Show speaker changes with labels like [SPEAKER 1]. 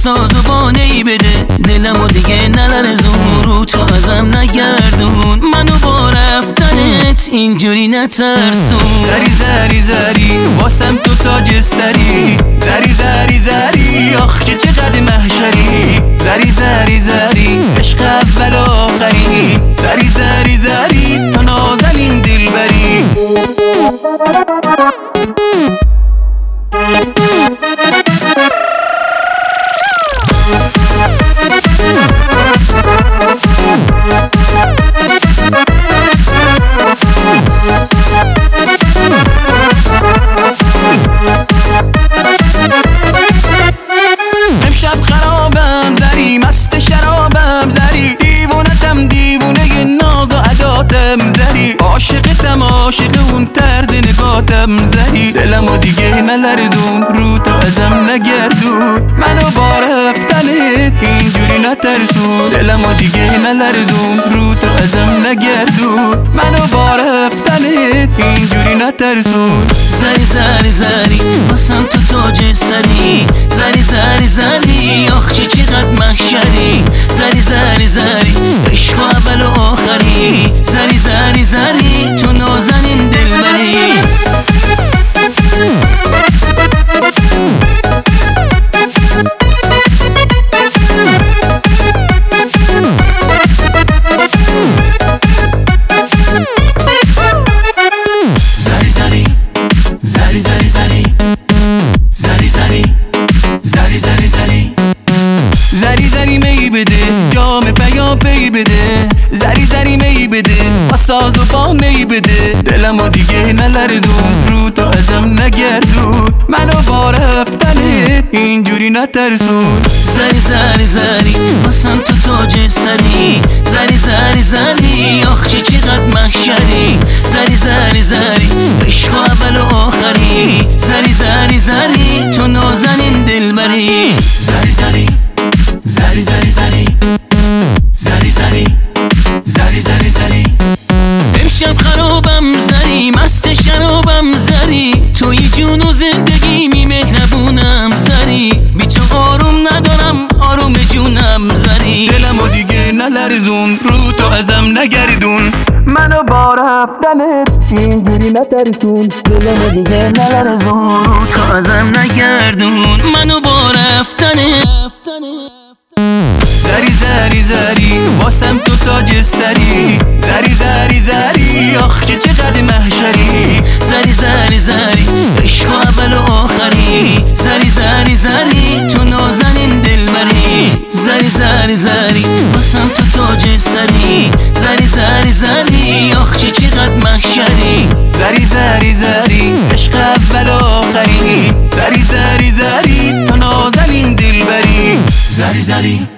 [SPEAKER 1] سازوبانه‌ای بده، دلمو دیگه نلرزون، رو تو ازم نگردون، منو با رفتنت اینجوری نترسون.
[SPEAKER 2] زری زری زری واسم تو تاج سری، زری زری زری آخ که چقدر محشری، زری زری زری عشق اول آخری، زری زری زری تو نازنین دلبری. امشب خرابم زری، مست شرابم زری، دیوونتم دیوونه ناز و عداتم زری، عاشقتم عاشق اون طرز نگاتم زری، دلمو دیگه نلرزون، رو تو ازم نگردون، منو با رفتنت اینجوری نترسون، دلمو دیگه نلرزون، رو تو ازم نگردون، منو با رفتنت اینجوری نترسون.
[SPEAKER 1] زری زری زری واسم تو تاج سری، زری زری زری آخ چه چقدر محشری، زری زری زری عشق اول و آخری، زری زری زری تو نازنین دلبری. زری زری زری زری زری زری زری زری
[SPEAKER 2] زری زری می بده، جام پیام پی بده، زری زری می بده، با ساز و با می بده، دلمو دیگه نلرزون، رو تو ازم نگردون، منو با رفتنت اینجوری نترسون.
[SPEAKER 1] زری زری زری واسم تو تاج سری، زری زری زری آخ چه چقدر محشری، زری زری زری عشق اول و آخری، زری زری زری تو نازنین دلبری. زری زری زری زری زری زری زری زری زری زری امشب خرابم زری، مست شرابم زری، توی جون و زندگی می مهربونم زری، بی تو آروم ندارم آروم جونم زری،
[SPEAKER 2] دلمو دیگه نلرزون، رو تو ازم نگردون، منو با رفتنت اینجوری نترسون،
[SPEAKER 1] دلمو دیگه نلرزون، رو تو ازم نگردون، منو با رفتنت.
[SPEAKER 2] زری زری زری واسم تو تاج سری، زری زری زری آخ که چقدر محشری،
[SPEAKER 1] زری زری زری عشق اول و آخری، زری زری زری تو نازنین دلبری، زری زری زری واسم تو تاج سری، زری زری زری آخ چه چقدر محشری،
[SPEAKER 2] زری زری زری عشق اول و آخری، زری زری زری تو نازنین دلبری.
[SPEAKER 1] زری زری